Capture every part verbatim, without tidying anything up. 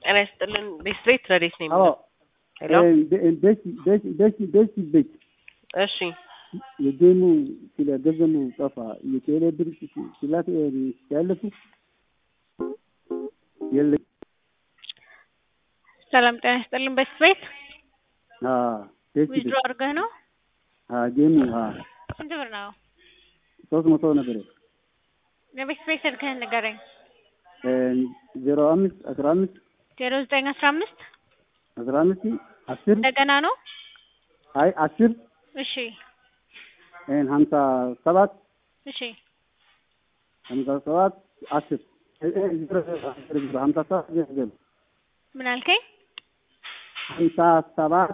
أنا استلم بستريت رئيس نيم. اه هلا بس بس بس بس بيت أشي يديمو كلا جزمو طفا يتيلي بريك كلا يتالفو يلا سلام ጤና ይስጥልኝ በስቤት اه بس ዊዝድሮ بيت አድርገህ ነው? اه جيمو اه ስንት ብር ነው? ሶስት መቶ ነበር የበስቤት ስልክህን ንገረኝ። ዜሮ አምስት አስራ አምስት ዜሮ ዘጠኝ አስራ አምስት አስራ አምስት አስር እንደገና ነው? አይ አስር እሺ እን ሀምሳ ሰባት እሺ ሀምሳ ሰባት አስር ሀምሳ ሰባት ዜሮ ምን አልከኝ? ሀምሳ ሰባት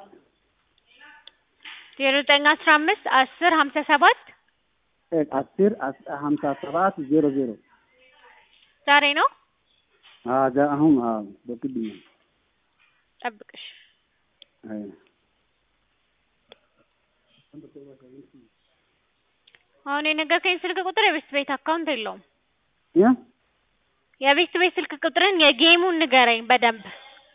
ዜሮ ዘጠኝ አስራ አምስት አስር ሀምሳ ሰባት አስር ሀምሳ ሰባት ዜሮ ዜሮ ዛሬ ነው? አዎ ዛ አሁን አዎ በቅድ ነው። ጠብቅሽ አይ አሁን የነገርከኝ ስልክ ቁጥር የቤት ቤት አካውንት የለውም። ያ የቤት ቤት ስልክ ቁጥርን የጌሙን ንገረኝ በደንብ።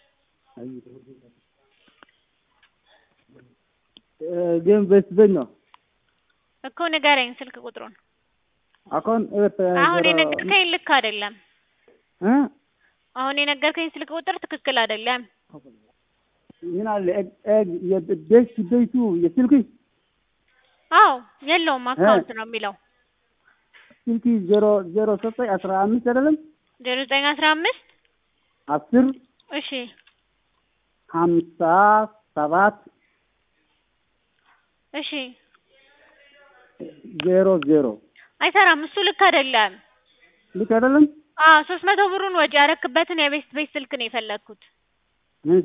ጌም ቤት ቤት ነው እኮ ንገረኝ ስልክ ቁጥሩን። አሁን አሁን የነገርከኝ ልክ አይደለም። እ አሁን የነገርከኝ ስልክ ቁጥር ትክክል አይደለም። ምን አለ የቤት ቤቱ የስልክ አዎ የለውም አካውንት ነው የሚለው። ስልክ ዜሮ ዜሮ ዘጠኝ አስራ አምስት አይደለም? ዜሮ ዘጠኝ አስራ አምስት አስር እሺ ሀምሳ ሰባት እሺ ዜሮ ዜሮ አይሰራም። እሱ ልክ አይደለም። ልክ አይደለም? አዎ ሶስት መቶ ብሩን ወጪ ያረክበትን የቤት ቤት ስልክ ነው የፈለኩት። እሺ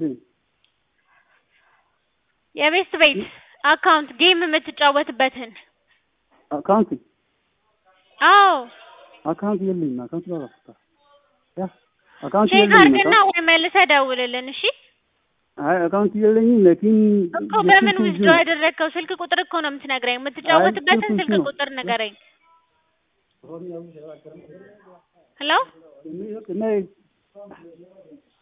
የቤት ቤት አካውንት ጌም የምትጫወትበትን አካውንት አዎ አካውንት የለኝም። አካውንት ባላፍታ ያ አካውንት ቼክ የለኝም። አድርግና ወይ መልሰህ ደውልልን። እሺ አይ አካውንት የለኝም። ለኪን እኮ በምን ዊዝድሮ ያደረግከው ስልክ ቁጥር እኮ ነው የምትነግረኝ። የምትጫወትበትን ስልክ ቁጥር ንገረኝ። ሄሎ